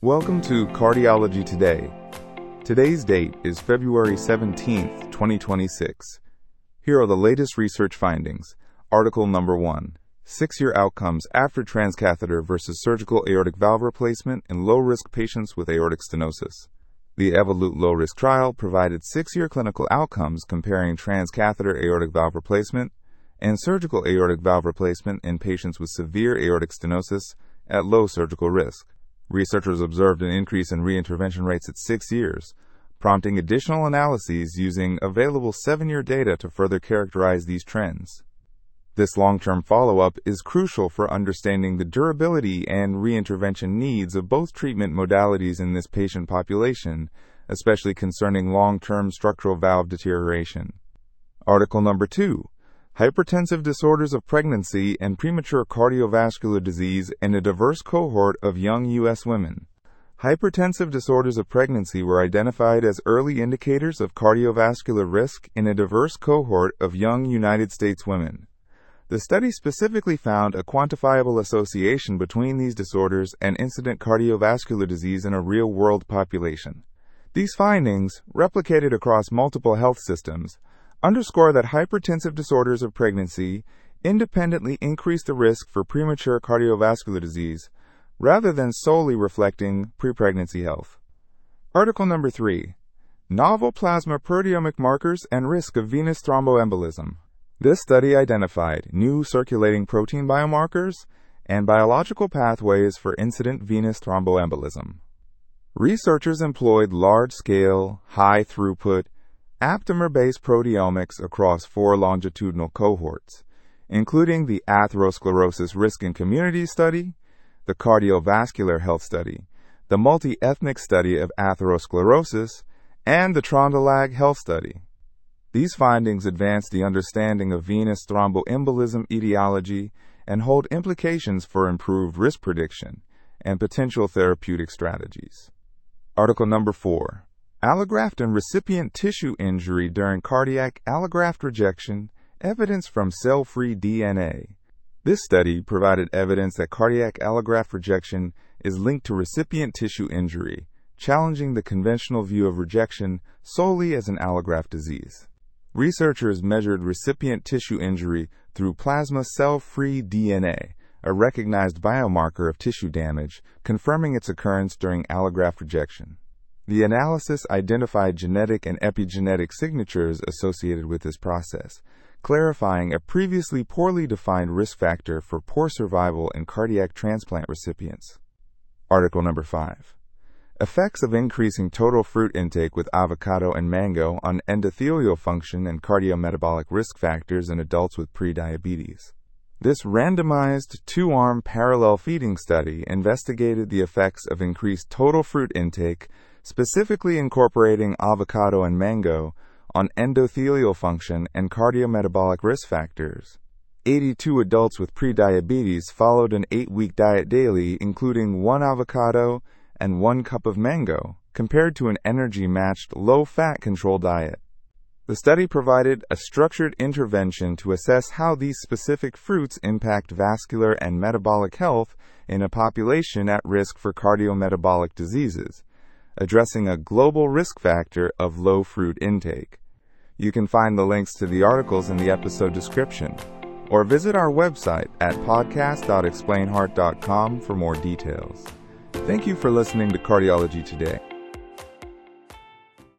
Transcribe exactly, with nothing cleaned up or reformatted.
Welcome to Cardiology Today. Today's date is February seventeenth, twenty twenty-six. Here are the latest research findings. Article number one. Six-year outcomes after transcatheter versus surgical aortic valve replacement in low-risk patients with aortic stenosis. The Evolute low-risk trial provided six-year clinical outcomes comparing transcatheter aortic valve replacement and surgical aortic valve replacement in patients with severe aortic stenosis at low surgical risk. Researchers observed an increase in reintervention rates at six years, prompting additional analyses using available seven-year data to further characterize these trends. This long-term follow-up is crucial for understanding the durability and reintervention needs of both treatment modalities in this patient population, especially concerning long-term structural valve deterioration. Article number two. Hypertensive disorders of pregnancy and premature cardiovascular disease in a diverse cohort of young U S women. Hypertensive disorders of pregnancy were identified as early indicators of cardiovascular risk in a diverse cohort of young United States women. The study specifically found a quantifiable association between these disorders and incident cardiovascular disease in a real-world population. These findings, replicated across multiple health systems, underscore that hypertensive disorders of pregnancy independently increase the risk for premature cardiovascular disease, rather than solely reflecting pre-pregnancy health. Article number three. Novel plasma proteomic markers and risk of venous thromboembolism. This study identified new circulating protein biomarkers and biological pathways for incident venous thromboembolism. Researchers employed large-scale, high-throughput, aptamer-based proteomics across four longitudinal cohorts, including the Atherosclerosis Risk in Communities study, the Cardiovascular Health study, the Multi-Ethnic Study of Atherosclerosis, and the TRONDELAG Health study. These findings advance the understanding of venous thromboembolism etiology and hold implications for improved risk prediction and potential therapeutic strategies. Article number four. Allograft and recipient tissue injury during cardiac allograft rejection, evidence from cell-free D N A. This study provided evidence that cardiac allograft rejection is linked to recipient tissue injury, challenging the conventional view of rejection solely as an allograft disease. Researchers measured recipient tissue injury through plasma cell-free D N A, a recognized biomarker of tissue damage, confirming its occurrence during allograft rejection. The analysis identified genetic and epigenetic signatures associated with this process, clarifying a previously poorly defined risk factor for poor survival in cardiac transplant recipients. Article number five. Effects of increasing total fruit intake with avocado and mango on endothelial function and cardiometabolic risk factors in adults with prediabetes. This randomized, two-arm parallel feeding study investigated the effects of increased total fruit intake, specifically incorporating avocado and mango, on endothelial function and cardiometabolic risk factors. eighty-two adults with prediabetes followed an eight-week diet daily, including one avocado and one cup of mango, compared to an energy-matched, low-fat control diet. The study provided a structured intervention to assess how these specific fruits impact vascular and metabolic health in a population at risk for cardiometabolic diseases, addressing a global risk factor of low fruit intake. You can find the links to the articles in the episode description, or visit our website at podcast dot explain heart dot com for more details. Thank you for listening to Cardiology Today.